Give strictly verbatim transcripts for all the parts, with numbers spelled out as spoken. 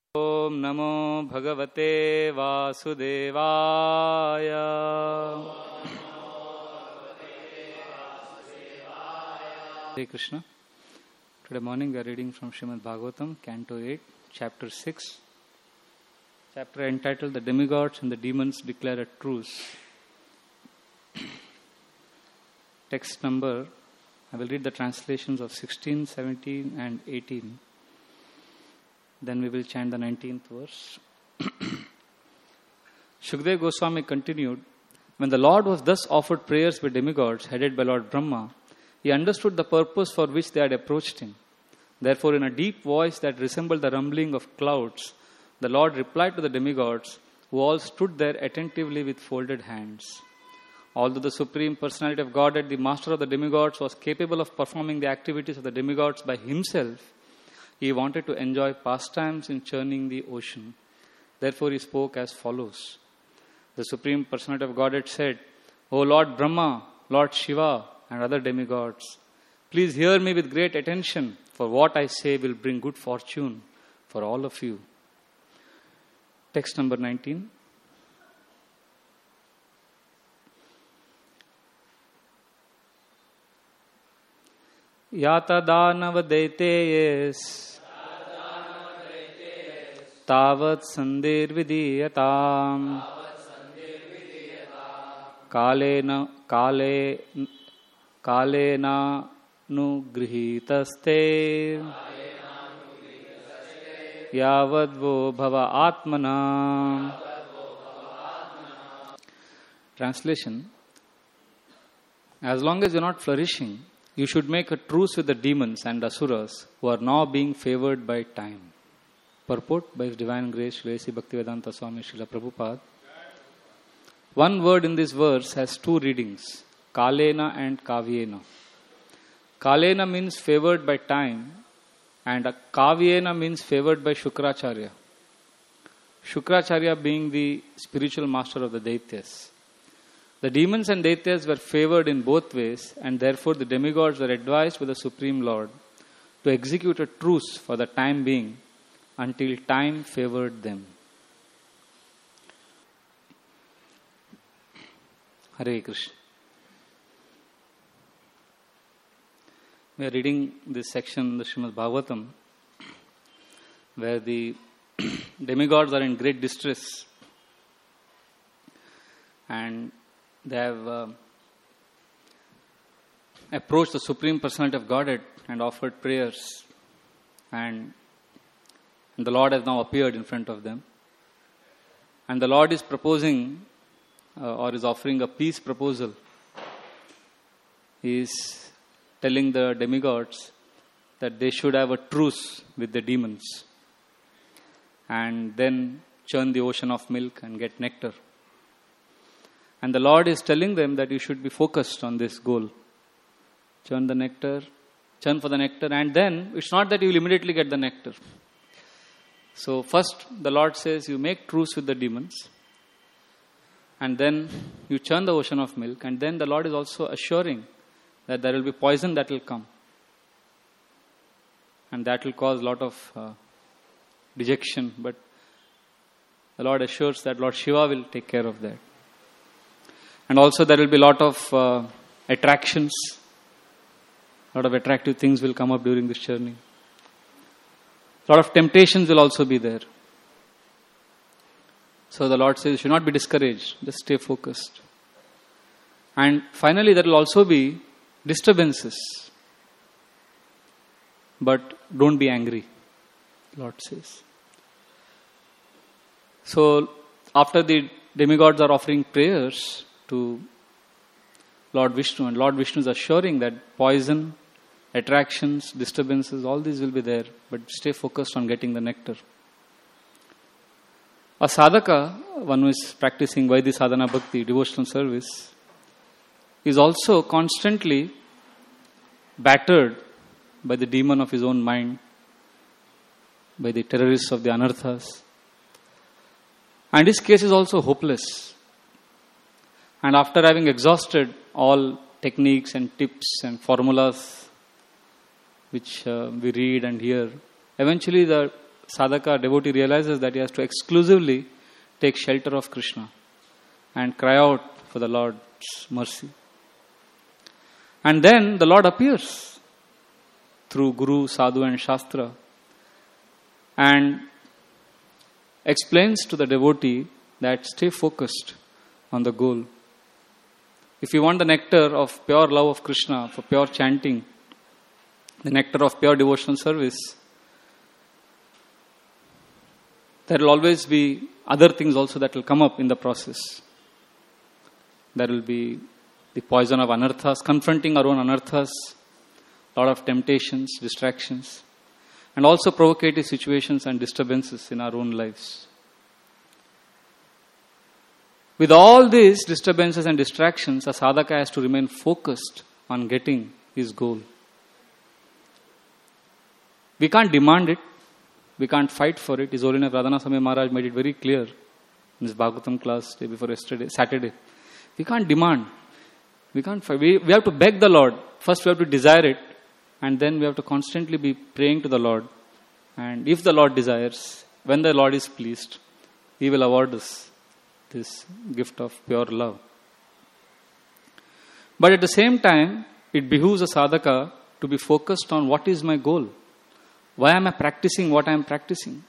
Om Namo Bhagavate Vasudevaya. Hare Krishna. Today morning we are reading from Srimad Bhagavatam, Canto eight, Chapter six. Chapter entitled The Demigods and the Demons Declare a Truce. Text number, I will read the translations of sixteen, seventeen and eighteen. Then we will chant the nineteenth verse. Shukdev Goswami continued, when the Lord was thus offered prayers by demigods headed by Lord Brahma, he understood the purpose for which they had approached him. Therefore, in a deep voice that resembled the rumbling of clouds, the Lord replied to the demigods, who all stood there attentively with folded hands. Although the Supreme Personality of Godhead, the Master of the demigods, was capable of performing the activities of the demigods by himself, he wanted to enjoy pastimes in churning the ocean. Therefore, he spoke as follows. The Supreme Personality of Godhead said, O Lord Brahma, Lord Shiva, and other demigods, please hear me with great attention, for what I say will bring good fortune for all of you. Text number nineteen. Yata dānava daiteyes Tavat sandir vidiyatam Kalena Kale Kalena nugrihitaste Yavadvo bhava atmana. Translation. As long as you are not flourishing, you should make a truce with the demons and asuras who are now being favored by time. Purport by His Divine Grace, Srila A C Bhaktivedanta Swami Srila Prabhupada. One word in this verse has two readings, Kalena and Kavyena. Kalena means favored by time, and Kavyena means favored by Shukracharya. Shukracharya being the spiritual master of the Daityas. The demons and Daityas were favored in both ways, and therefore the demigods were advised by the Supreme Lord to execute a truce for the time being until time favored them. Hare Krishna. We are reading this section in the Srimad Bhagavatam where the demigods are in great distress and they have uh, approached the Supreme Personality of Godhead and offered prayers, and, and the Lord has now appeared in front of them. And the Lord is proposing uh, or is offering a peace proposal. He is telling the demigods that they should have a truce with the demons and then churn the ocean of milk and get nectar. And the Lord is telling them that you should be focused on this goal. Churn the nectar, churn for the nectar, and then it's not that you will immediately get the nectar. So first the Lord says you make truce with the demons, and then you churn the ocean of milk, and then the Lord is also assuring that there will be poison that will come. And that will cause a lot of uh, dejection, but the Lord assures that Lord Shiva will take care of that. And also there will be a lot of uh, attractions, a lot of attractive things will come up during this journey. A lot of temptations will also be there. So the Lord says you should not be discouraged, just stay focused. And finally there will also be disturbances. But don't be angry, Lord says. So after the demigods are offering prayers to Lord Vishnu, and Lord Vishnu is assuring that poison, attractions, disturbances, all these will be there, but stay focused on getting the nectar. A sadhaka, one who is practicing Vaidhi Sadhana Bhakti, devotional service, is also constantly battered by the demon of his own mind, by the terrorists of the anarthas. And his case is also hopeless. And after having exhausted all techniques and tips and formulas which uh, we read and hear, eventually the sadhaka, devotee realizes that he has to exclusively take shelter of Krishna and cry out for the Lord's mercy. And then the Lord appears through Guru, Sadhu and Shastra and explains to the devotee that stay focused on the goal. If you want the nectar of pure love of Krishna, for pure chanting, the nectar of pure devotional service, there will always be other things also that will come up in the process. There will be the poison of anarthas, confronting our own anarthas, a lot of temptations, distractions, and also provocative situations and disturbances in our own lives. With all these disturbances and distractions, a sadhaka has to remain focused on getting his goal. We can't demand it. We can't fight for it. His Holiness Radhana Swami Maharaj made it very clear in his Bhagavatam class day before yesterday, Saturday. We can't demand. We can't fight. We, we have to beg the Lord. First we have to desire it, and then we have to constantly be praying to the Lord. And if the Lord desires, when the Lord is pleased, He will award us this gift of pure love. But at the same time, it behooves a sadhaka to be focused on what is my goal. Why am I practicing what I am practicing?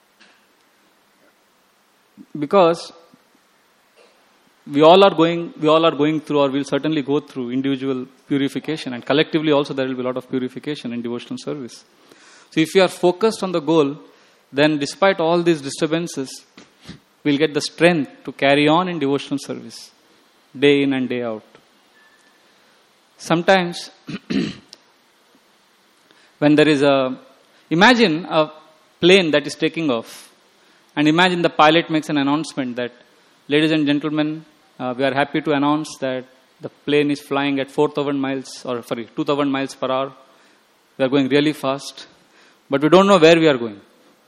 Because we all are going, we all are going through, or will certainly go through individual purification, and collectively also there will be a lot of purification in devotional service. So if you are focused on the goal, then despite all these disturbances, we'll get the strength to carry on in devotional service, day in and day out. Sometimes, when there is a, imagine a plane that is taking off, and imagine the pilot makes an announcement that, ladies and gentlemen, uh, we are happy to announce that the plane is flying at four thousand miles, or sorry, two thousand miles per hour. We are going really fast, but we don't know where we are going.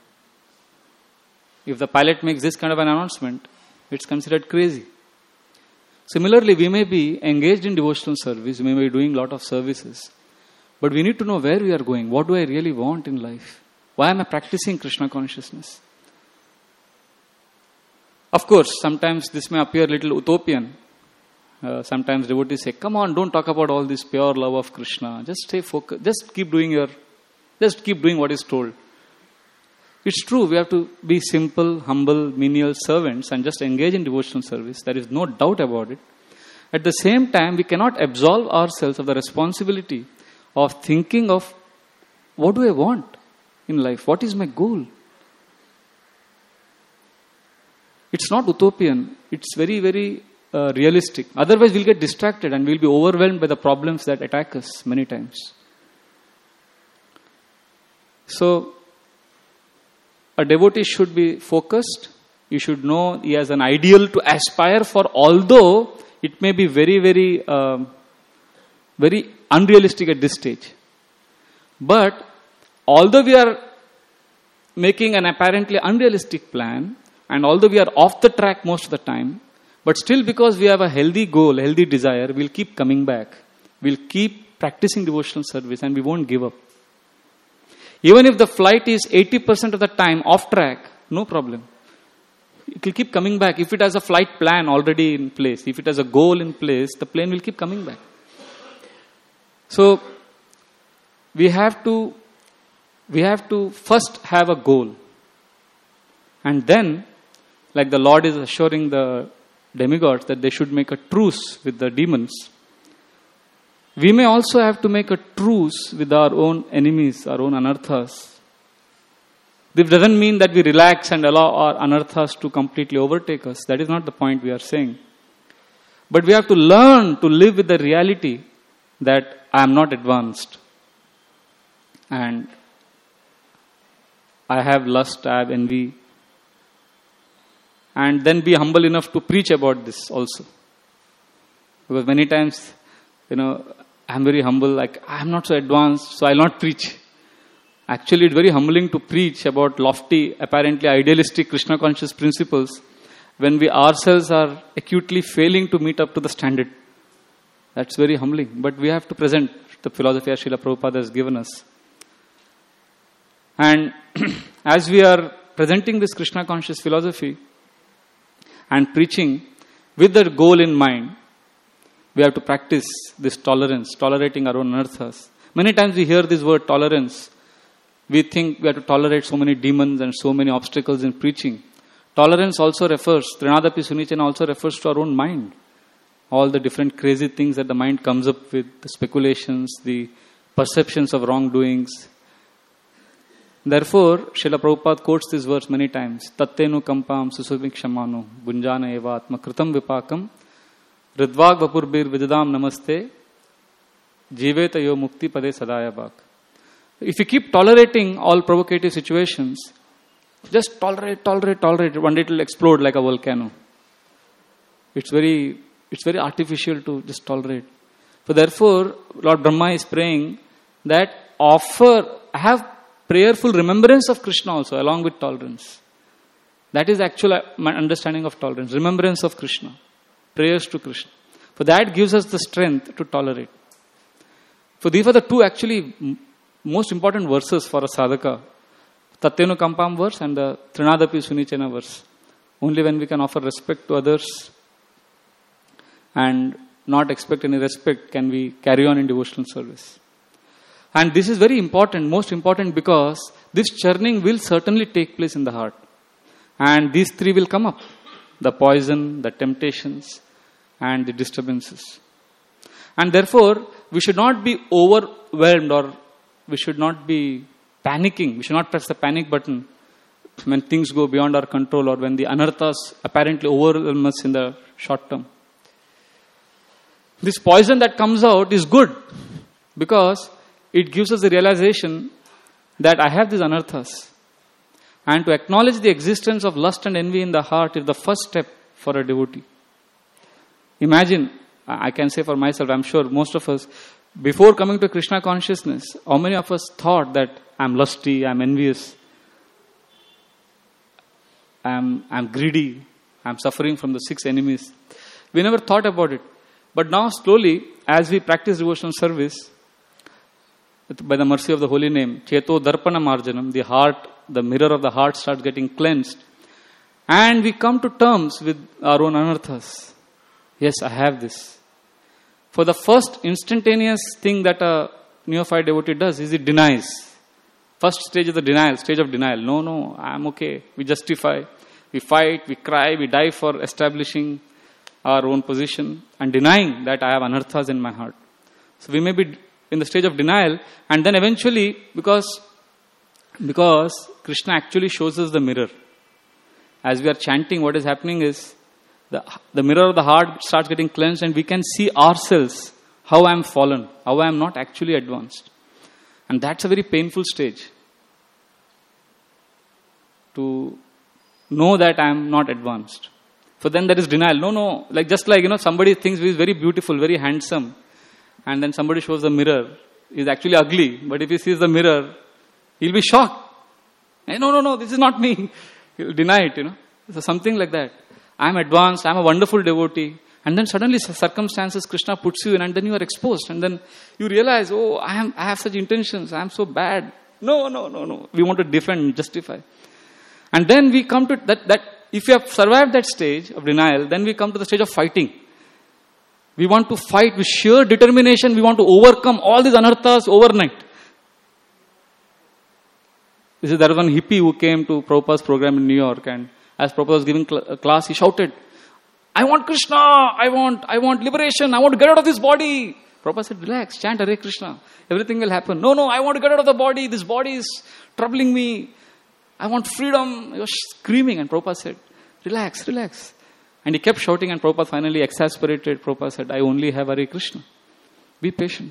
If the pilot makes this kind of an announcement, it's considered crazy. Similarly, we may be engaged in devotional service, we may be doing a lot of services, but we need to know where we are going. What do I really want in life? Why am I practicing Krishna consciousness? Of course, sometimes this may appear a little utopian. Uh, sometimes devotees say, come on, don't talk about all this pure love of Krishna. Just stay focused. Just keep doing your, just keep doing what is told. It's true, we have to be simple, humble, menial servants and just engage in devotional service. There is no doubt about it. At the same time, we cannot absolve ourselves of the responsibility of thinking of, what do I want in life? What is my goal? It's not utopian. It's very, very uh, realistic. Otherwise, we'll get distracted and we'll be overwhelmed by the problems that attack us many times. So, a devotee should be focused. You should know he has an ideal to aspire for, although it may be very, very, uh, very unrealistic at this stage. But, although we are making an apparently unrealistic plan, and although we are off the track most of the time, but still because we have a healthy goal, healthy desire, we'll keep coming back. We'll keep practicing devotional service and we won't give up. Even if the flight is eighty percent of the time off track, no problem. It will keep coming back. If it has a flight plan already in place, if it has a goal in place, the plane will keep coming back. So, we have to, we have to first have a goal. And then, like the Lord is assuring the demigods that they should make a truce with the demons, we may also have to make a truce with our own enemies, our own anarthas. This doesn't mean that we relax and allow our anarthas to completely overtake us. That is not the point we are saying. But we have to learn to live with the reality that I am not advanced. And I have lust, I have envy. And then be humble enough to preach about this also. Because many times, you know, I'm very humble, like I'm not so advanced, so I'll not preach. Actually, it's very humbling to preach about lofty, apparently idealistic Krishna conscious principles when we ourselves are acutely failing to meet up to the standard. That's very humbling. But we have to present the philosophy as Srila Prabhupada has given us. And as we are presenting this Krishna conscious philosophy and preaching with the goal in mind, we have to practice this tolerance, tolerating our own anarthas. Many times we hear this word tolerance. We think we have to tolerate so many demons and so many obstacles in preaching. Tolerance also refers, Trinadapi Sunicena also refers to our own mind. All the different crazy things that the mind comes up with, the speculations, the perceptions of wrongdoings. Therefore, Srila Prabhupada quotes this verse many times. Tattenu kampam susubhikshamano bunjana eva atma kritam vipakam ridvag vapurbir vidadam namaste jiveta yo mukti pade sadaya bhak. If you keep tolerating all provocative situations, just tolerate, tolerate, tolerate, one day it will explode like a volcano. It's very, it's very artificial to just tolerate. So therefore, Lord Brahma is praying that offer, have prayerful remembrance of Krishna also along with tolerance. That is actual my understanding of tolerance. Remembrance of Krishna. Prayers to Krishna. For that gives us the strength to tolerate. So these are the two actually most important verses for a sadhaka. Tattenu Kampam verse and the Trinadapi Sunichena verse. Only when we can offer respect to others and not expect any respect can we carry on in devotional service. And this is very important, most important, because this churning will certainly take place in the heart. And these three will come up. The poison, the temptations, and the disturbances. And therefore, we should not be overwhelmed or we should not be panicking. We should not press the panic button when things go beyond our control or when the anarthas apparently overwhelm us in the short term. This poison that comes out is good because it gives us the realization that I have these anarthas. And to acknowledge the existence of lust and envy in the heart is the first step for a devotee. Imagine, I can say for myself, I'm sure most of us, before coming to Krishna consciousness, how many of us thought that I'm lusty, I'm envious, I'm, I'm greedy, I'm suffering from the six enemies. We never thought about it. But now slowly, as we practice devotional service, by the mercy of the holy name, Cheto Darpana Marjanam, the heart, the mirror of the heart starts getting cleansed. And we come to terms with our own anarthas. Yes, I have this. For the first instantaneous thing that a neophyte devotee does is it denies. First stage is the denial, stage of denial. No, no, I'm okay. We justify, we fight, we cry, we die for establishing our own position and denying that I have anarthas in my heart. So we may be in the stage of denial, and then eventually, because, because Krishna actually shows us the mirror. As we are chanting, what is happening is, the, the mirror of the heart starts getting cleansed and we can see ourselves, how I am fallen, how I am not actually advanced. And that's a very painful stage. To know that I am not advanced. So then there is denial. No, no, like just like, you know, somebody thinks he is very beautiful, very handsome. And then somebody shows the mirror. He is actually ugly. But if he sees the mirror, he'll be shocked. Hey, no, no, no, this is not me. He'll deny it, you know. So something like that. I'm advanced, I'm a wonderful devotee. And then suddenly circumstances Krishna puts you in and then you are exposed. And then you realize, oh, I am, I have such intentions. I am so bad. No, no, no, no. We want to defend and justify. And then we come to that, that if you have survived that stage of denial, then we come to the stage of fighting. We want to fight with sheer determination. We want to overcome all these anarthas overnight. This is, there was one hippie who came to Prabhupada's program in New York, and as Prabhupada was giving cl- class, he shouted, I want Krishna, I want, I want liberation, I want to get out of this body. Prabhupada said, relax, chant Hare Krishna, everything will happen. No, no, I want to get out of the body, this body is troubling me. I want freedom. He was screaming, and Prabhupada said, relax, relax. And he kept shouting, and Prabhupada finally exasperated. Prabhupada said, I only have Hare Krishna. Be patient.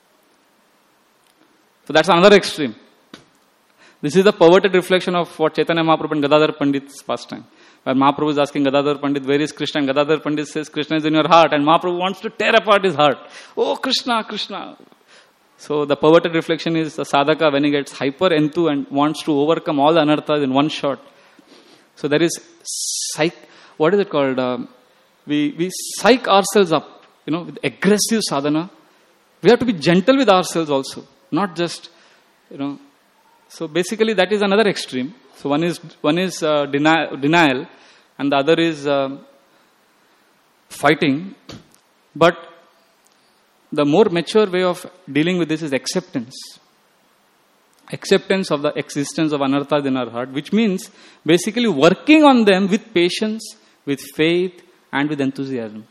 So that's another extreme. This is the perverted reflection of what Chaitanya Mahaprabhu and Gadadhar Pandit's pastime. Where Mahaprabhu is asking Gadadhar Pandit, where is Krishna? And Gadadhar Pandit says, Krishna is in your heart. And Mahaprabhu wants to tear apart his heart. Oh, Krishna, Krishna. So the perverted reflection is the sadhaka when he gets hyper enthu and wants to overcome all the anarthas in one shot. So there is psych, what is it called? Um, we, we psych ourselves up, you know, with aggressive sadhana. We have to be gentle with ourselves also. Not just, you know, So basically that is another extreme. So one is one is uh, deni- denial, and the other is uh, fighting. But the more mature way of dealing with this is acceptance. Acceptance of the existence of anarthas in our heart, which means basically working on them with patience, with faith, and with enthusiasm.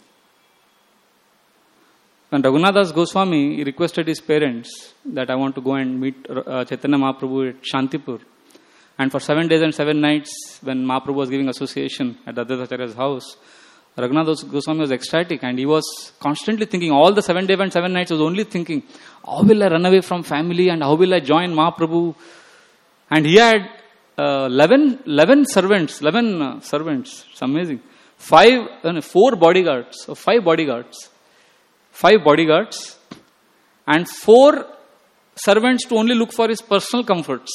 When Raghunath Das Goswami he requested his parents that I want to go and meet uh, Chaitanya Mahaprabhu at Shantipur. And for seven days and seven nights, when Mahaprabhu was giving association at Advaita Acharya's house, Raghunath Das Goswami was ecstatic, and he was constantly thinking, all the seven days and seven nights, he was only thinking, how will I run away from family and how will I join Mahaprabhu? And he had uh, eleven, eleven servants, eleven uh, servants, it's amazing. Five, uh, four bodyguards, or five bodyguards. Five bodyguards and four servants to only look for his personal comforts,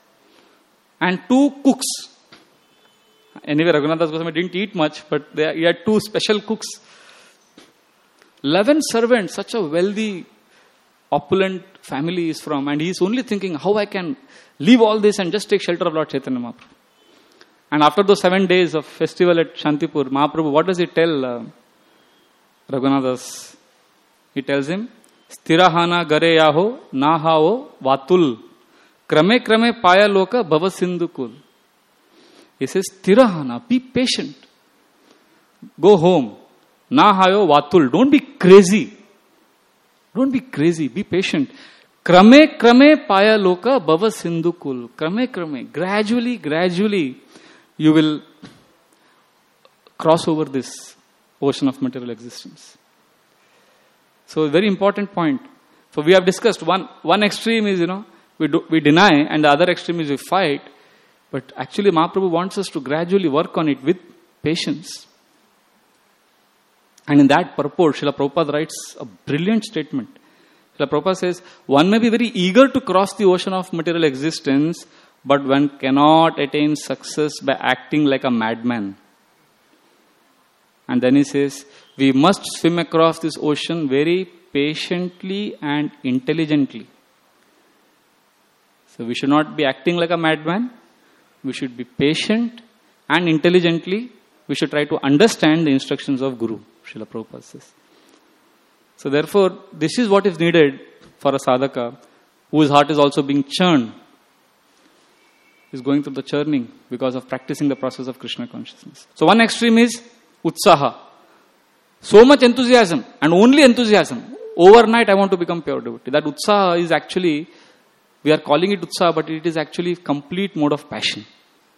and two cooks. Anyway, Raghunath Das Goswami didn't eat much, but they, he had two special cooks. Eleven servants, such a wealthy, opulent family is from, and he is only thinking how I can leave all this and just take shelter of Lord Chaitanya Mahaprabhu. And after those seven days of festival at Shantipur, Mahaprabhu, what does he tell uh, Raghunath Das? He tells him, Sthirahana gare yaho nahao vatul krame krame paya loka bhava sindhukul. He says, Sthirahana, be patient. Go home. Nahayo vatul. Don't be crazy. Don't be crazy. Be patient. Krame krame paya loka bhava sindhukul. Krame krame. Gradually, gradually, you will cross over this ocean of material existence. So, a very important point. So, we have discussed one, one extreme is, you know, we, do, we deny, and the other extreme is we fight. But actually, Mahaprabhu wants us to gradually work on it with patience. And in that purport, Srila Prabhupada writes a brilliant statement. Srila Prabhupada says, one may be very eager to cross the ocean of material existence, but one cannot attain success by acting like a madman. And then he says, we must swim across this ocean very patiently and intelligently. So we should not be acting like a madman. We should be patient and intelligently. We should try to understand the instructions of Guru, Srila Prabhupada says. So therefore, this is what is needed for a sadhaka whose heart is also being churned. Is going through the churning because of practicing the process of Krishna consciousness. So one extreme is utsaha. So much enthusiasm and only enthusiasm. Overnight I want to become pure devotee. That utsaha is actually, we are calling it utsaha, but it is actually complete mode of passion.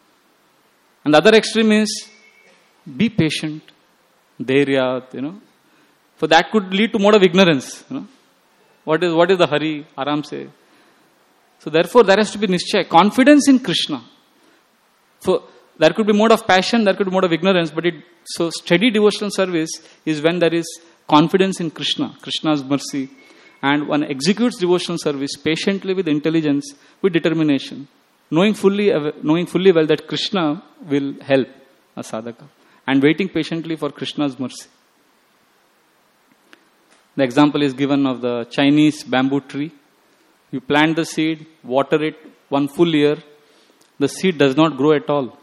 And the other extreme is be patient, dhairya, you know. So that could lead to mode of ignorance. You know. What is what is the hurry? Aram se. So therefore there has to be nishchay, confidence in Krishna. So there could be mode of passion, there could be mode of ignorance, but it so steady devotional service is when there is confidence in Krishna, Krishna's mercy, and one executes devotional service patiently with intelligence, with determination, knowing fully knowing fully well that Krishna will help a sadhaka, and waiting patiently for Krishna's mercy. The example is given of the Chinese bamboo tree. You plant the seed, water it one full year, the seed does not grow at all.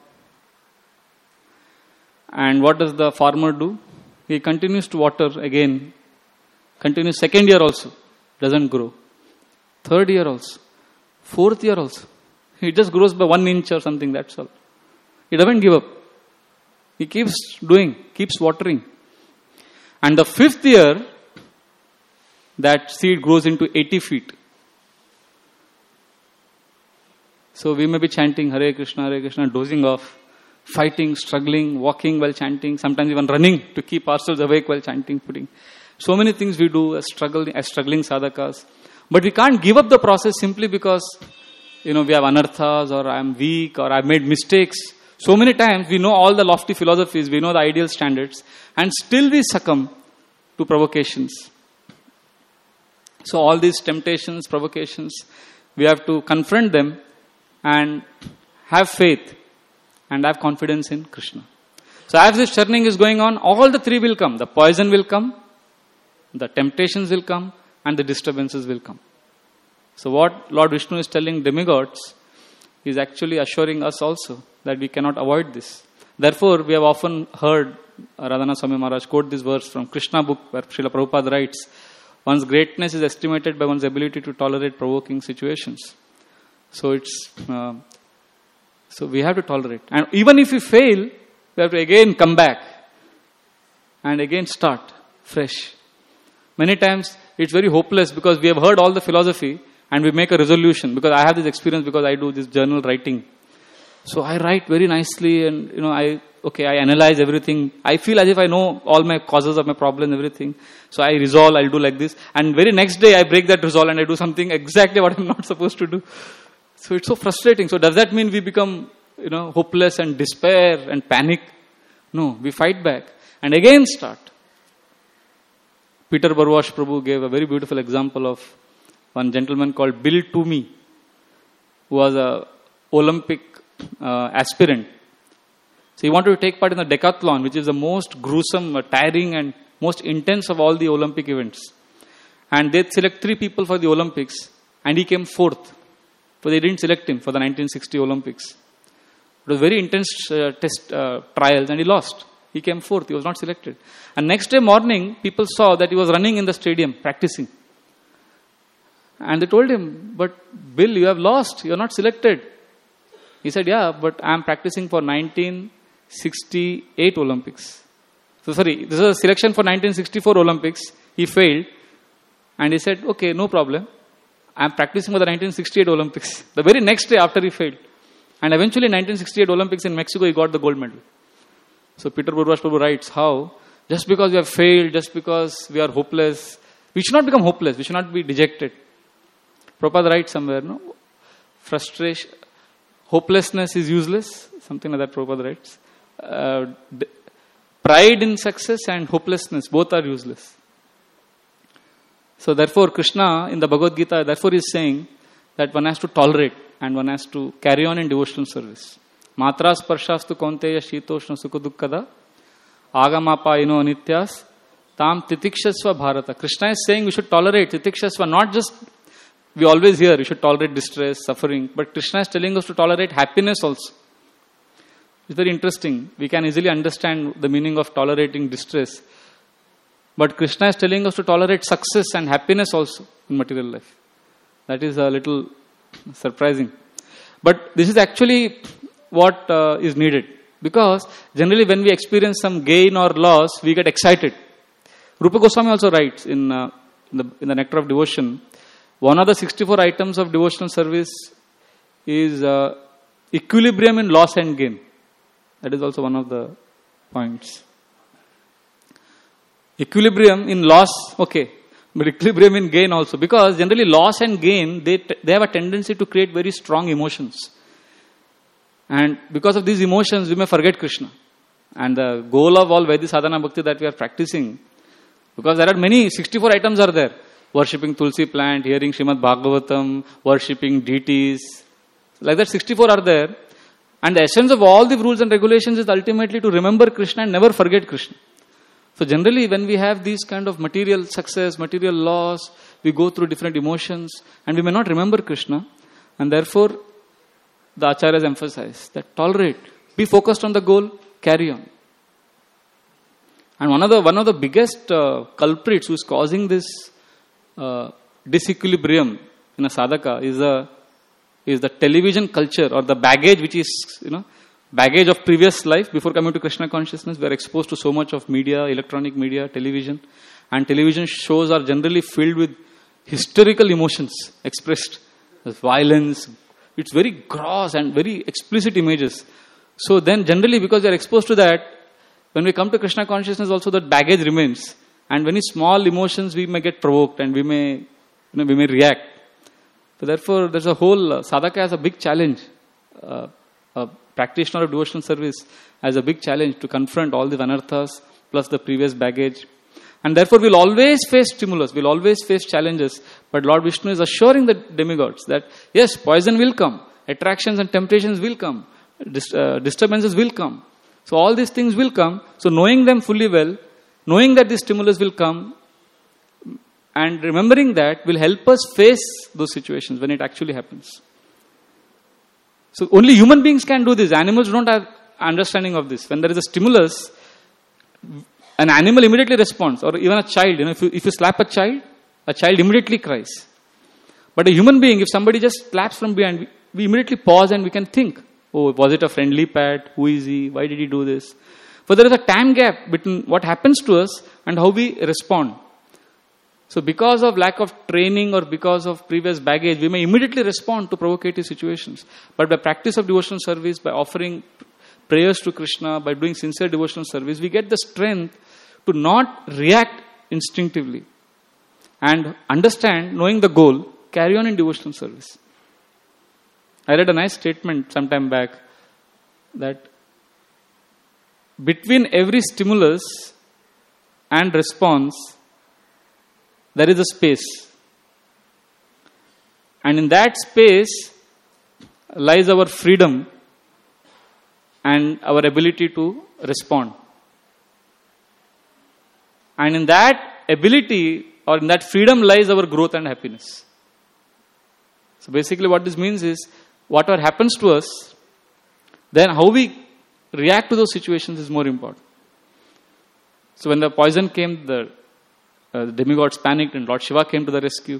And what does the farmer do? He continues to water again, continues second year also, doesn't grow. Third year also, fourth year also. He just grows by one inch or something, that's all. He doesn't give up. He keeps doing, keeps watering. And the fifth year, that seed grows into eighty feet. So we may be chanting Hare Krishna, Hare Krishna, dozing off, fighting, struggling, walking while chanting, sometimes even running to keep ourselves awake while chanting, putting. So many things we do as struggling, as struggling sadhakas. But we can't give up the process simply because, you know, we have anarthas or I'm weak or I've made mistakes. So many times we know all the lofty philosophies, we know the ideal standards, and still we succumb to provocations. So all these temptations, provocations, we have to confront them and have faith and have confidence in Krishna. So as this churning is going on, all the three will come. The poison will come, the temptations will come, and the disturbances will come. So what Lord Vishnu is telling demigods is actually assuring us also that we cannot avoid this. Therefore, we have often heard Radhana Swami Maharaj quote this verse from Krishna book where Srila Prabhupada writes, one's greatness is estimated by one's ability to tolerate provoking situations. So it's uh, so we have to tolerate. And even if we fail, we have to again come back and again start fresh. Many times it's very hopeless because we have heard all the philosophy and we make a resolution. Because I have this experience because I do this journal writing. So I write very nicely and, you know, I, okay, I analyze everything. I feel as if I know all my causes of my problem, everything. So I resolve, I'll do like this. And very next day I break that resolve and I do something exactly what I'm not supposed to do. So it's so frustrating. So does that mean we become, you know, hopeless and despair and panic? No, we fight back and again start. Peter Barwash Prabhu gave a very beautiful example of one gentleman called Bill Toomey, who was a Olympic uh, aspirant. So he wanted to take part in the decathlon, which is the most gruesome, uh, tiring and most intense of all the Olympic events. And they select three people for the Olympics and he came fourth. But they didn't select him for the nineteen sixty Olympics. It was very intense uh, test uh, trials and he lost. He came fourth. He was not selected. And next day morning, people saw that he was running in the stadium, practicing. And they told him, but Bill, you have lost. You are not selected. He said, yeah, but I am practicing for nineteen sixty-eight Olympics. So sorry, this was a selection for nineteen sixty-four Olympics. He failed. And he said, okay, no problem. I am practicing for the nineteen sixty-eight Olympics. The very next day after he failed. And eventually in nineteen sixty-eight Olympics in Mexico, he got the gold medal. So Peter Barwash Prabhu writes how just because we have failed, just because we are hopeless, we should not become hopeless. We should not be dejected. Prabhupada writes somewhere, no? Frustration, hopelessness is useless. Something like that Prabhupada writes. Uh, d- pride in success and hopelessness, both are useless. So therefore Krishna in the Bhagavad Gita, therefore is saying that one has to tolerate and one has to carry on in devotional service. Matra sparshastu kaunteya shitoshna sukha dukkada agamapa ino anityas tam titikshasva bharata. Krishna is saying we should tolerate titikshasva, not just we always hear we should tolerate distress, suffering, but Krishna is telling us to tolerate happiness also. It's very interesting. We can easily understand the meaning of tolerating distress. But Krishna is telling us to tolerate success and happiness also in material life. That is a little surprising. But this is actually what uh, is needed. Because generally when we experience some gain or loss, we get excited. Rupa Goswami also writes in, uh, in, the, in the Nectar of Devotion, one of the sixty-four items of devotional service is uh, equilibrium in loss and gain. That is also one of the points. Equilibrium in loss, okay, but equilibrium in gain also. Because generally loss and gain, they t- they have a tendency to create very strong emotions. And because of these emotions, we may forget Krishna. And the goal of all Vaidhi Sadhana Bhakti that we are practicing, because there are many, sixty-four items are there. Worshipping Tulsi plant, hearing Srimad Bhagavatam, worshipping deities. Like that, sixty-four are there. And the essence of all the rules and regulations is ultimately to remember Krishna and never forget Krishna. So generally when we have these kind of material success, material loss, we go through different emotions and we may not remember Krishna. And therefore, the Acharyas emphasize that tolerate, be focused on the goal, carry on. And one of the, one of the biggest uh, culprits who is causing this uh, disequilibrium in a sadhaka is the, is the television culture or the baggage which is, you know, baggage of previous life. Before coming to Krishna consciousness, we are exposed to so much of media, electronic media, television. And television shows are generally filled with hysterical emotions expressed. There's violence. It's very gross and very explicit images. So then generally because we are exposed to that, when we come to Krishna consciousness also that baggage remains. And very small emotions we may get provoked and we may, you know, we may react. So therefore there's a whole, uh, sadhaka has a big challenge. Uh, uh, practitioner of devotional service has a big challenge to confront all the anarthas plus the previous baggage. And therefore we'll always face stimulus, we'll always face challenges. But Lord Vishnu is assuring the demigods that yes, poison will come, attractions and temptations will come, dis- uh, disturbances will come. So all these things will come. So knowing them fully well, knowing that this stimulus will come and remembering that will help us face those situations when it actually happens. So only human beings can do this. Animals don't have understanding of this. When there is a stimulus, an animal immediately responds, or even a child. You know, if you, if you slap a child, a child immediately cries. But a human being, if somebody just slaps from behind, we, we immediately pause and we can think, oh, was it a friendly pat? Who is he? Why did he do this? But there is a time gap between what happens to us and how we respond. So because of lack of training or because of previous baggage, we may immediately respond to provocative situations. But by practice of devotional service, by offering prayers to Krishna, by doing sincere devotional service, we get the strength to not react instinctively and understand, knowing the goal, carry on in devotional service. I read a nice statement sometime back that between every stimulus and response, there is a space. And in that space lies our freedom and our ability to respond. And in that ability or in that freedom lies our growth and happiness. So basically what this means is, whatever happens to us, then how we react to those situations is more important. So when the poison came, the uh, demigods panicked and Lord Shiva came to the rescue.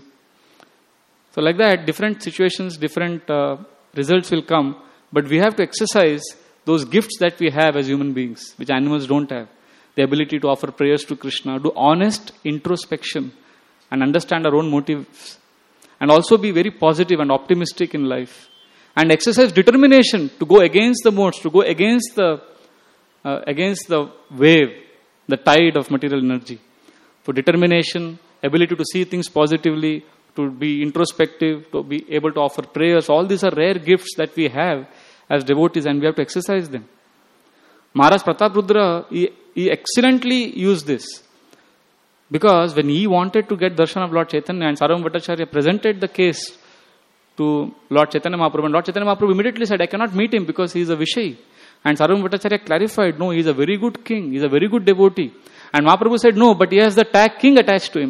So like that, different situations, different uh, results will come, but we have to exercise those gifts that we have as human beings, which animals don't have. The ability to offer prayers to Krishna, do honest introspection and understand our own motives, and also be very positive and optimistic in life, and exercise determination to go against the modes, to go against the uh, against the wave, the tide of material energy. For determination, ability to see things positively, to be introspective, to be able to offer prayers, all these are rare gifts that we have as devotees, and we have to exercise them. Maharaj Prataprudra, he, he excellently used this. Because when he wanted to get darshan of Lord Chaitanya, and Sarvabhauma Bhattacharya presented the case to Lord Chaitanya Mahaprabhu, and Lord Chaitanya Mahaprabhu immediately said, I cannot meet him because he is a Vishayi. And Sarvabhauma Bhattacharya clarified, no, he is a very good king, he is a very good devotee. And Mahaprabhu said, no, but he has the tag king attached to him.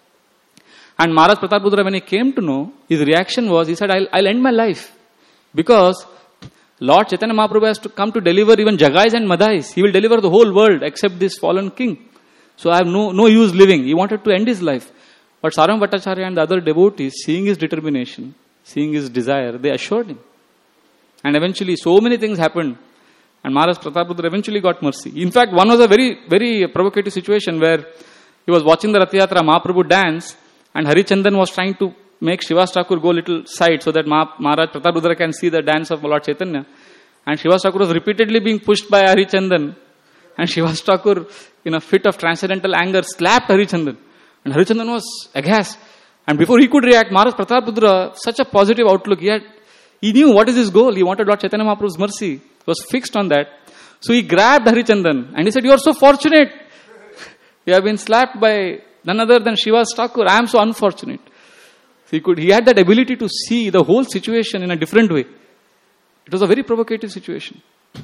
And Maharaj Prataprudra, when he came to know, his reaction was, he said, I'll, I'll end my life. Because Lord Chaitanya Mahaprabhu has to come to deliver even Jagais and Madhais. He will deliver the whole world except this fallen king. So I have no, no use living. He wanted to end his life. But Sarvabhauma Bhattacharya and the other devotees, seeing his determination, seeing his desire, they assured him. And eventually so many things happened. And Maharaj Prataprudra eventually got mercy. In fact, one was a very, very provocative situation where he was watching the Rath Yatra, Mahaprabhu dance, and Harichandan was trying to make Srivas Thakur go little side so that Maharaj Prataprudra can see the dance of Lord Chaitanya. And Srivas Thakur was repeatedly being pushed by Harichandan. And Srivas Thakur, in a fit of transcendental anger, slapped Harichandan. And Harichandan was aghast. And before he could react, Maharaj Prataprudra, such a positive outlook, he had, he knew what is his goal. He wanted Lord Chaitanya Mahaprabhu's mercy. He was fixed on that. So he grabbed Harichandan and he said, you are so fortunate. You have been slapped by none other than Srivas Thakur. I am so unfortunate. So he could, he had that ability to see the whole situation in a different way. It was a very provocative situation.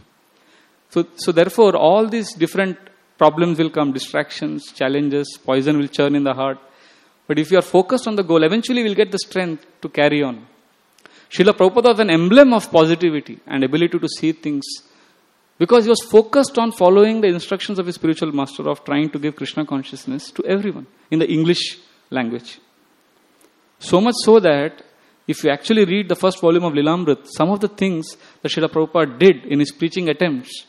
So, so therefore, all these different problems will come, distractions, challenges, poison will churn in the heart. But if you are focused on the goal, eventually you will get the strength to carry on. Srila Prabhupada was an emblem of positivity and ability to see things, because he was focused on following the instructions of his spiritual master of trying to give Krishna consciousness to everyone in the English language. So much so that if you actually read the first volume of Lilamrit, some of the things that Srila Prabhupada did in his preaching attempts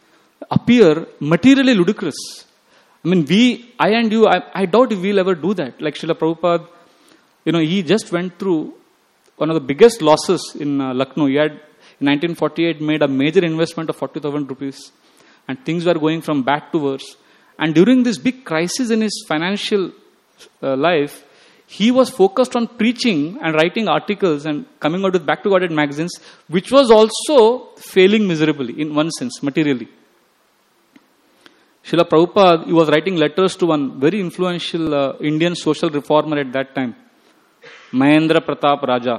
appear materially ludicrous. I mean, we, I and you, I, I doubt if we'll ever do that. Like Srila Prabhupada, you know, he just went through one of the biggest losses in uh, Lucknow. He had, in nineteen forty-eight, made a major investment of forty thousand rupees. And things were going from bad to worse. And during this big crisis in his financial uh, life, he was focused on preaching and writing articles and coming out with Back to Godhead magazines, which was also failing miserably in one sense, materially. Srila Prabhupada, he was writing letters to one very influential uh, Indian social reformer at that time, Mahendra Pratap Raja.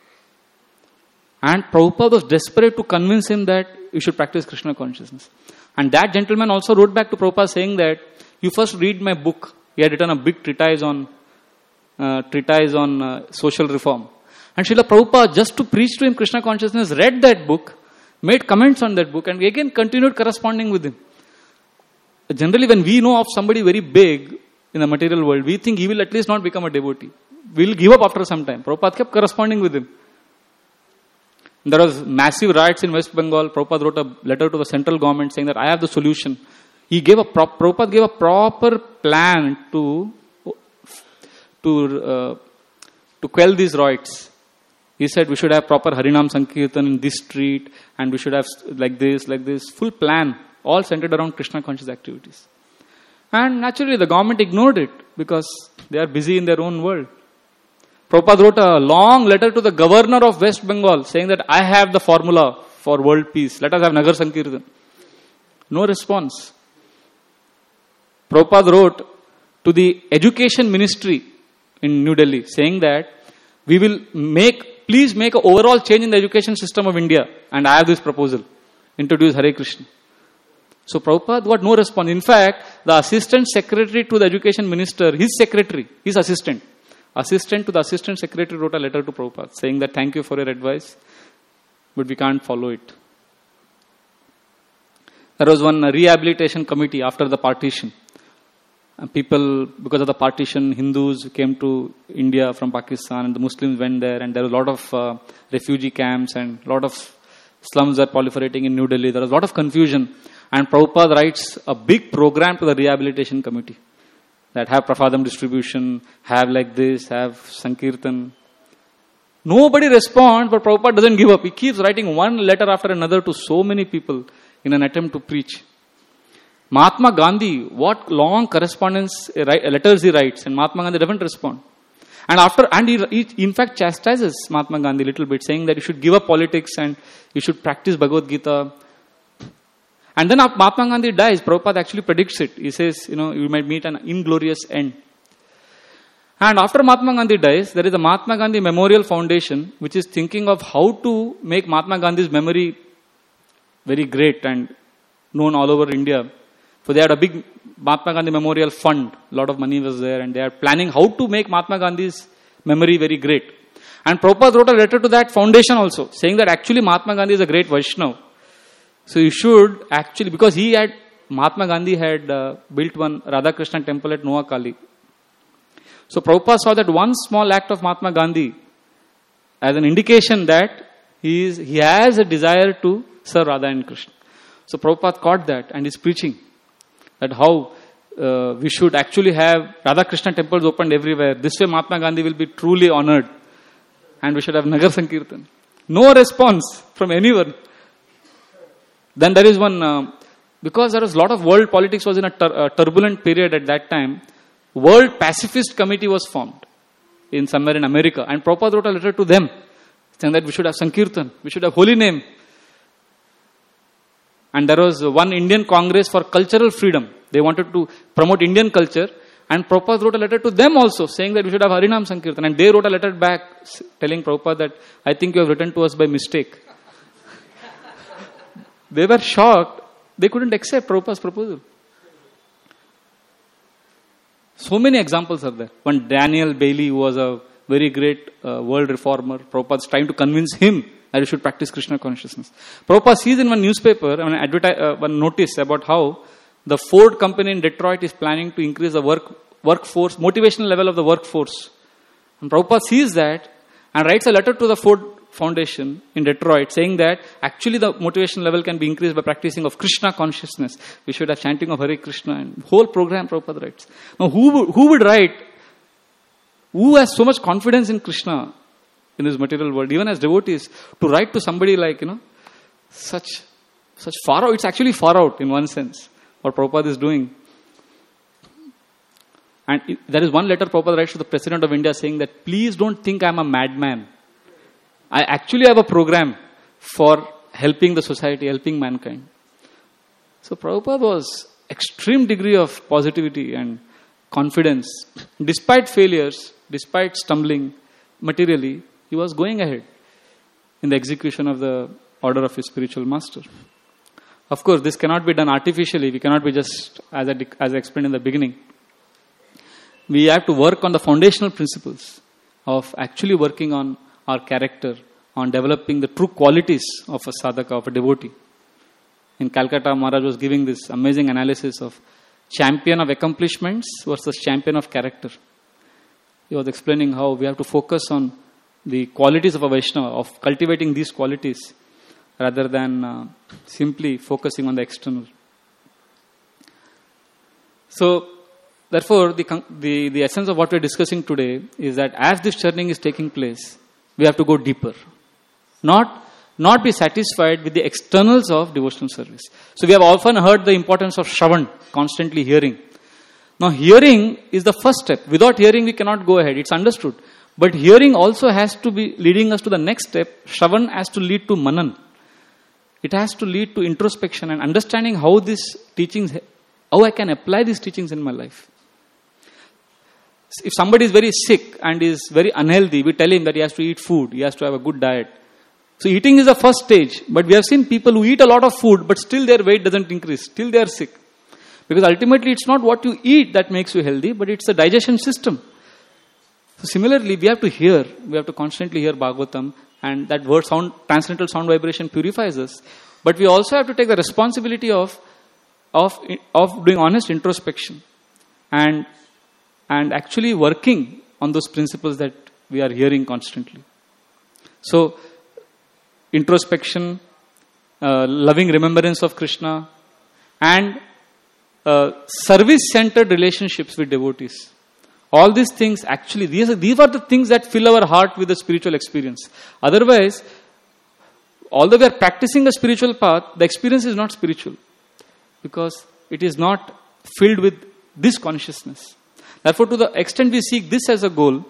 And Prabhupada was desperate to convince him that you should practice Krishna consciousness. And that gentleman also wrote back to Prabhupada saying that, you first read my book. He had written a big treatise on uh, treatise on uh, social reform. And Srila Prabhupada, just to preach to him Krishna consciousness, read that book, made comments on that book, and again continued corresponding with him. Generally, when we know of somebody very big in the material world, we think he will at least not become a devotee. We will give up after some time. Prabhupada kept corresponding with him. There was massive riots in West Bengal. Prabhupada wrote a letter to the central government saying that I have the solution. He gave a pro- Prabhupada gave a proper plan to to uh, to quell these riots. He said we should have proper Harinam Sankirtan in this street, and we should have like this, like this, full plan, all centered around Krishna conscious activities. And naturally the government ignored it because they are busy in their own world. Prabhupada wrote a long letter to the governor of West Bengal saying that I have the formula for world peace. Let us have Nagar Sankirtan. No response. Prabhupada wrote to the education ministry in New Delhi saying that we will make, please make an overall change in the education system of India, and I have this proposal. Introduce Hare Krishna. So Prabhupada got no response. In fact, the assistant secretary to the education minister, his secretary, his assistant, assistant to the assistant secretary wrote a letter to Prabhupada saying that thank you for your advice, but we can't follow it. There was one rehabilitation committee after the partition. And people, because of the partition, Hindus came to India from Pakistan and the Muslims went there, and there was a lot of uh, refugee camps and a lot of slums are proliferating in New Delhi. There was a lot of confusion. And Prabhupada writes a big program to the rehabilitation committee that have prasadam distribution, have like this, have Sankirtan. Nobody responds, but Prabhupada doesn't give up. He keeps writing one letter after another to so many people in an attempt to preach. Mahatma Gandhi, what long correspondence letters he writes, and Mahatma Gandhi doesn't respond. And after, and he, he in fact chastises Mahatma Gandhi a little bit, saying that you should give up politics and you should practice Bhagavad Gita. And then after Mahatma Gandhi dies, Prabhupada actually predicts it. He says, you know, you might meet an inglorious end. And after Mahatma Gandhi dies, there is a Mahatma Gandhi Memorial Foundation, which is thinking of how to make Mahatma Gandhi's memory very great and known all over India. So they had a big Mahatma Gandhi Memorial Fund. A lot of money was there, and they are planning how to make Mahatma Gandhi's memory very great. And Prabhupada wrote a letter to that foundation also, saying that actually Mahatma Gandhi is a great Vaishnava. So you should actually, because he had, Mahatma Gandhi had uh, built one Radhakrishna temple at Noakhali. So Prabhupada saw that one small act of Mahatma Gandhi as an indication that he is he has a desire to serve Radha and Krishna. So Prabhupada caught that and is preaching that how uh, we should actually have Radha Krishna temples opened everywhere. This way Mahatma Gandhi will be truly honored, and we should have Nagar Sankirtan. No response from anyone. Then there is one, uh, because there was a lot of world politics was in a tur- uh, turbulent period at that time, World Pacifist Committee was formed in somewhere in America, and Prabhupada wrote a letter to them saying that we should have Sankirtan, we should have holy name. And there was one Indian Congress for Cultural Freedom. They wanted to promote Indian culture, and Prabhupada wrote a letter to them also saying that we should have Harinam Sankirtan, and they wrote a letter back telling Prabhupada that I think you have written to us by mistake. They were shocked. They couldn't accept Prabhupada's proposal. So many examples are there. One Daniel Bailey, who was a very great uh, world reformer, Prabhupada is trying to convince him that you should practice Krishna consciousness. Prabhupada sees in one newspaper, one, advertise, uh, one notice about how the Ford company in Detroit is planning to increase the work workforce, motivational level of the workforce. And Prabhupada sees that and writes a letter to the Ford Foundation in Detroit saying that actually the motivation level can be increased by practicing of Krishna consciousness. We should have chanting of Hare Krishna, and whole program Prabhupada writes. Now who would, who would write, who has so much confidence in Krishna in this material world, even as devotees, to write to somebody like, you know, such, such far out, it's actually far out in one sense, what Prabhupada is doing. And it, there is one letter Prabhupada writes to the President of India saying that please don't think I am a madman. I actually have a program for helping the society, helping mankind. So Prabhupada was extreme degree of positivity and confidence. Despite failures, despite stumbling materially, he was going ahead in the execution of the order of his spiritual master. Of course, this cannot be done artificially. We cannot be just, as I, as I explained in the beginning. We have to work on the foundational principles of actually working on our character, on developing the true qualities of a sadhaka, of a devotee. In Calcutta, Maharaj was giving this amazing analysis of champion of accomplishments versus champion of character. He was explaining how we have to focus on the qualities of a Vaishnava, of cultivating these qualities, rather than uh, simply focusing on the external. So, therefore, the, the, the essence of what we are discussing today is that as this churning is taking place, we have to go deeper. Not, not be satisfied with the externals of devotional service. So, we have often heard the importance of Shravan, constantly hearing. Now, hearing is the first step. Without hearing, we cannot go ahead. It's understood. But hearing also has to be leading us to the next step. Shravan has to lead to Manan. It has to lead to introspection and understanding how these teachings, how I can apply these teachings in my life. If somebody is very sick and is very unhealthy, we tell him that he has to eat food, he has to have a good diet. So eating is the first stage, but we have seen people who eat a lot of food, but still their weight doesn't increase, still they are sick. Because ultimately it's not what you eat that makes you healthy, but it's the digestion system. So similarly, we have to hear, we have to constantly hear Bhagavatam, and that word sound, transcendental sound vibration purifies us. But we also have to take the responsibility of, of, of doing honest introspection and, and actually working on those principles that we are hearing constantly. So, introspection, uh, loving remembrance of Krishna, and uh, service-centered relationships with devotees. All these things actually, these are, these are the things that fill our heart with the spiritual experience. Otherwise, although we are practicing a spiritual path, the experience is not spiritual. Because it is not filled with this consciousness. Therefore, to the extent we seek this as a goal,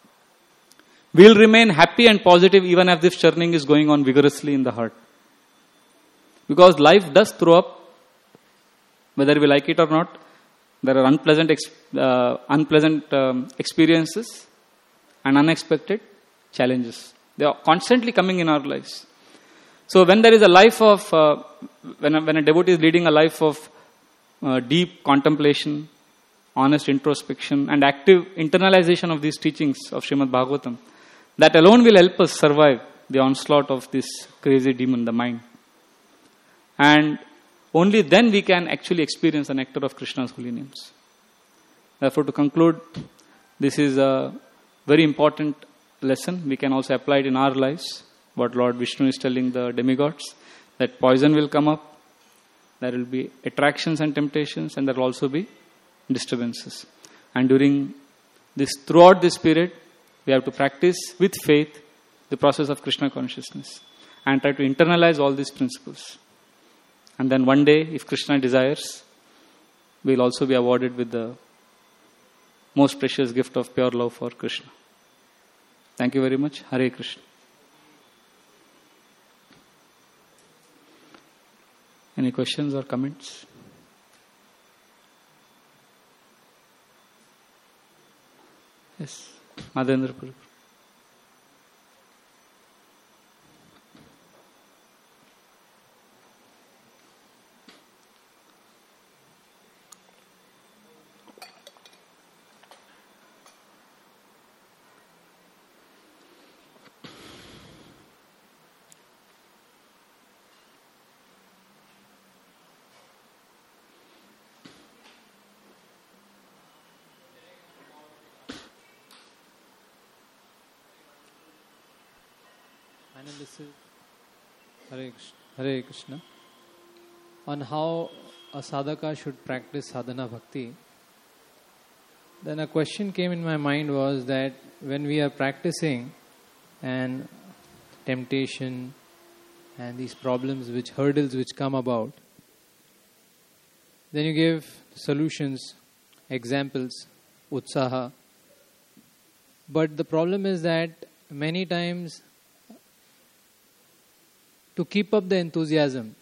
we will remain happy and positive even if this churning is going on vigorously in the heart. Because life does throw up, whether we like it or not. There are unpleasant ex- uh, unpleasant um, experiences and unexpected challenges. They are constantly coming in our lives. So when there is a life of, uh, when, a, when a devotee is leading a life of uh, deep contemplation, honest introspection, and active internalization of these teachings of Srimad Bhagavatam, that alone will help us survive the onslaught of this crazy demon, the mind. And only then we can actually experience the nectar of Krishna's holy names. Therefore, to conclude, this is a very important lesson. We can also apply it in our lives. What Lord Vishnu is telling the demigods, that poison will come up, there will be attractions and temptations, and there will also be disturbances. And during this, throughout this period, we have to practice with faith the process of Krishna consciousness and try to internalize all these principles. And then one day, if Krishna desires, we will also be awarded with the most precious gift of pure love for Krishna. Thank you very much. Hare Krishna. Any questions or comments? Yes, Madhendra Puri. This is Hare Krishna. Hare Krishna. On how a sadhaka should practice sadhana bhakti, then a question came in my mind was that when we are practicing and temptation and these problems, which hurdles which come about, then you give solutions, examples, utsaha. But the problem is that many times to keep up the enthusiasm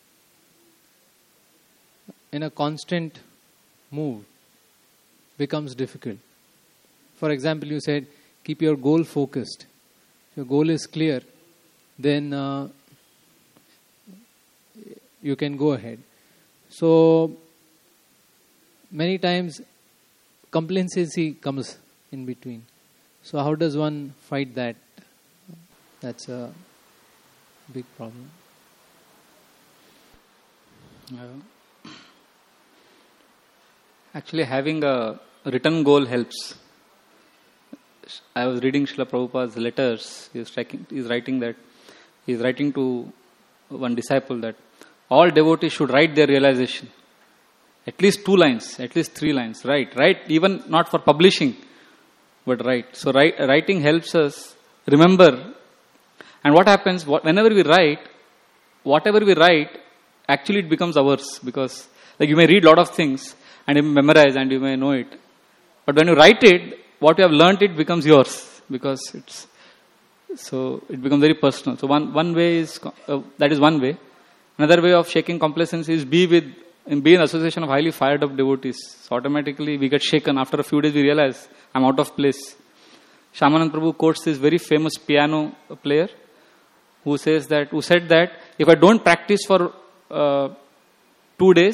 in a constant move becomes difficult. For example, you said, keep your goal focused. If your goal is clear, then uh, you can go ahead. So, many times complacency comes in between. So, how does one fight that? That's a big problem. Uh, actually, having a written goal helps. I was reading Srila Prabhupada's letters. He is writing, he is writing that he is writing to one disciple that all devotees should write their realization. At least two lines, at least three lines. Write, write, even not for publishing, but write. So write, writing helps us remember. And what happens, whenever we write, whatever we write, actually it becomes ours. Because like you may read a lot of things and you may memorize and you may know it. But when you write it, what you have learnt, it becomes yours. Because it's, so it becomes very personal. So one, one way is, uh, that is one way. Another way of shaking complacency is be with, be in association of highly fired up devotees. So automatically we get shaken. After a few days we realize I'm out of place. Shyamanand Prabhu quotes this very famous piano player who says that, who said that if I don't practice for uh, two days,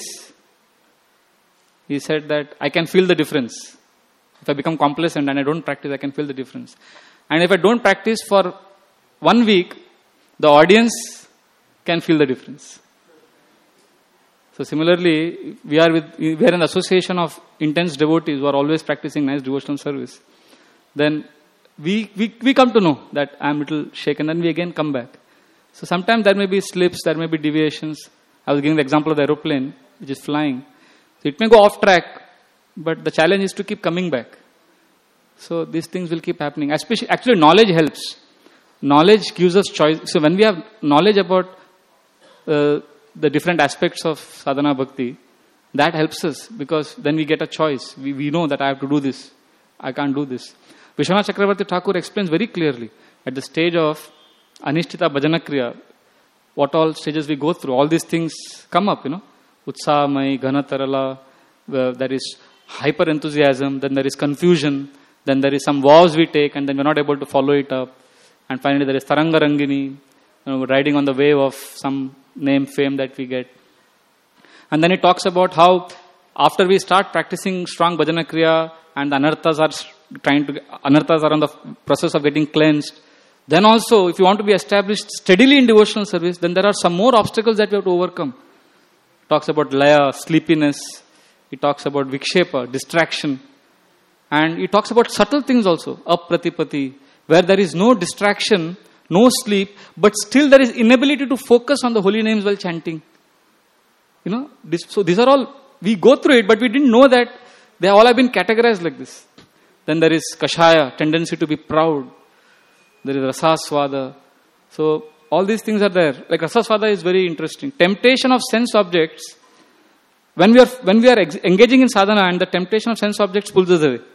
he said that I can feel the difference. If I become complacent and I don't practice, I can feel the difference. And if I don't practice for one week, the audience can feel the difference. So similarly, we are with we are in the association of intense devotees who are always practicing nice devotional service. Then we we, we come to know that I am a little shaken, then we again come back. So sometimes there may be slips, there may be deviations. I was giving the example of the aeroplane which is flying. So it may go off track, but the challenge is to keep coming back. So these things will keep happening. Especially, actually knowledge helps. Knowledge gives us choice. So when we have knowledge about uh, the different aspects of sadhana bhakti, that helps us because then we get a choice. We, we know that I have to do this. I can't do this. Vishwanath Chakravarti Thakur explains very clearly at the stage of Anishtita Bhajana Kriya, what all stages we go through. All these things come up, you know. Utsahamai, Ghanatarala, uh, there is hyper enthusiasm, then there is confusion, then there is some vows we take and then we're not able to follow it up. And finally there is Taranga Rangini, you know, riding on the wave of some name, fame that we get. And then it talks about how after we start practicing strong bhajana kriya and the anarthas are trying to, anarthas are on the process of getting cleansed. Then also, if you want to be established steadily in devotional service, then there are some more obstacles that we have to overcome. It talks about laya, sleepiness. It talks about vikshepa, distraction. And it talks about subtle things also, apratipati, where there is no distraction, no sleep, but still there is inability to focus on the holy names while chanting. You know, this, so these are all, we go through it, but we didn't know that they all have been categorized like this. Then there is kashaya, tendency to be proud. There is rasaswada. So all these things are there. Like rasaswada is very interesting. Temptation of sense objects. When we are when we are ex- engaging in sadhana and the temptation of sense objects pulls us away.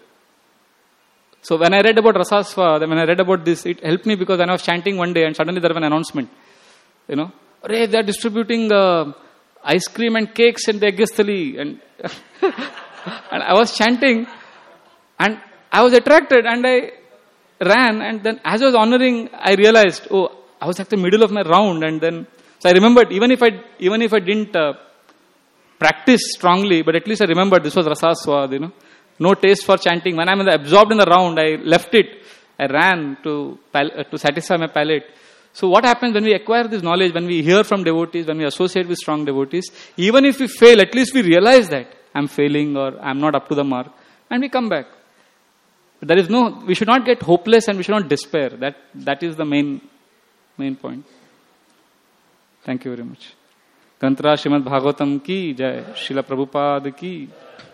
So when I read about rasaswada, when I read about this, it helped me because when I was chanting one day and suddenly there was an announcement. You know, Ray, they are distributing the ice cream and cakes in the Yajnasthali. And, and I was chanting and I was attracted and I ran, and then as I was honoring, I realized, oh, I was at the middle of my round, and then so I remembered, even if I even if I didn't uh, practice strongly, but at least I remembered this was rasaswad, you know, no taste for chanting. When I'm in the, absorbed in the round, I left it. I ran to pal- uh, to satisfy my palate. So what happens when we acquire this knowledge, when we hear from devotees, when we associate with strong devotees, even if we fail, at least we realize that I'm failing or I'm not up to the mark, and we come back. There is no, we should not get hopeless and we should not despair. That that is the main main point. Thank you very much. Tantra Srimad Bhagavatam ki jai, Srila Prabhupada ki.